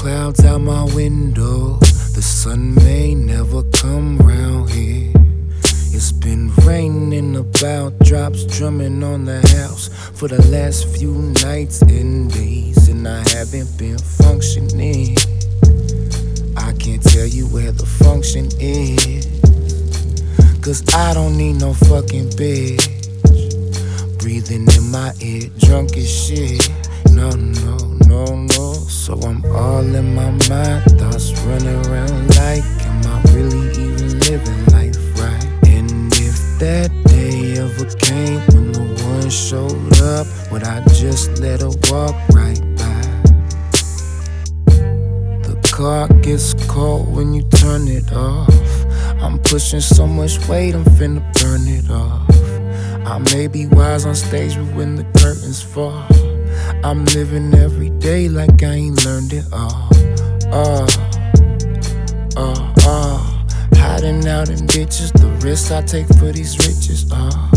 clouds out my window. The sun may never come round here. It's been raining about, drops drumming on the house for the last few nights and days, and I haven't been functioning. I can't tell you where the function is, 'cause I don't need no fucking bitch breathing in my ear, drunk as shit. No, no, no, no. So I'm all in my mind, thoughts running around like, am I really even living life right? And if that day ever came when the one showed up, would I just let her walk right by? The car gets cold when you turn it off. I'm pushing so much weight, I'm finna burn it off. I may be wise on stage, but when the curtains fall, I'm living every day like I ain't learned it all. Hiding out in ditches, the risks I take for these riches.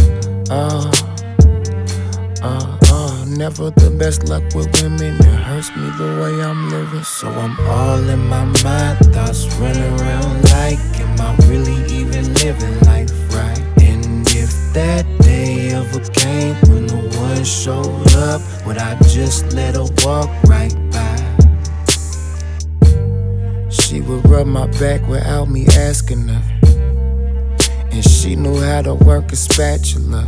Never the best luck with women, it hurts me the way I'm living. So I'm all in my mind, thoughts running around like, am I really even living life right? And if that day ever came when the one showed up, would I just let her walk right by? She would rub my back without me asking her, and she knew how to work a spatula.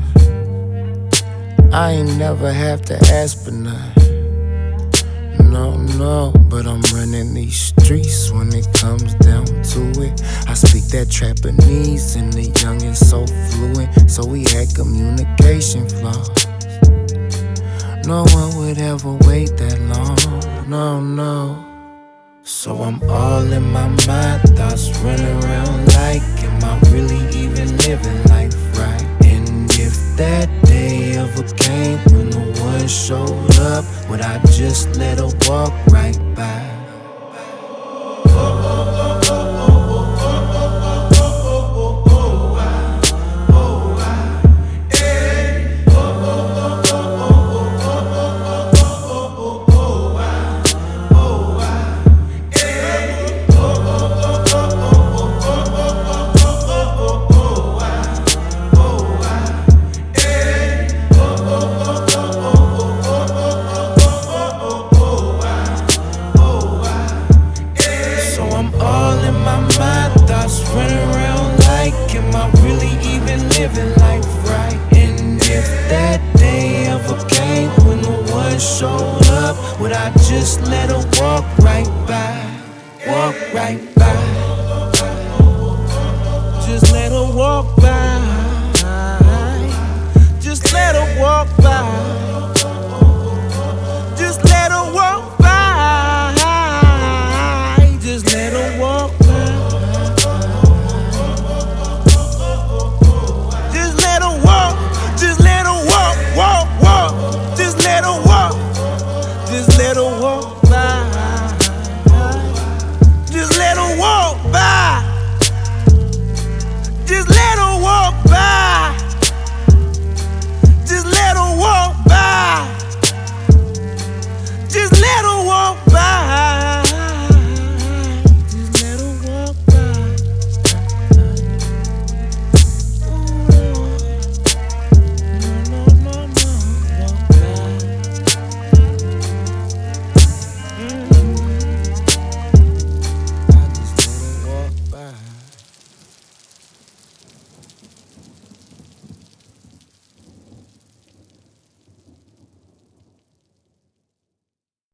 I ain't never have to ask for none. No, no, but I'm running these streets when it comes down to it. I speak that Japanese and the youngin' so fluent, so we had communication flaws. No one would ever wait that long, no, no. So I'm all in my mind, thoughts running around like, am I really even living life right? And if that day ever came when the one showed up, would I just let her walk right by? Running around like, am I really even living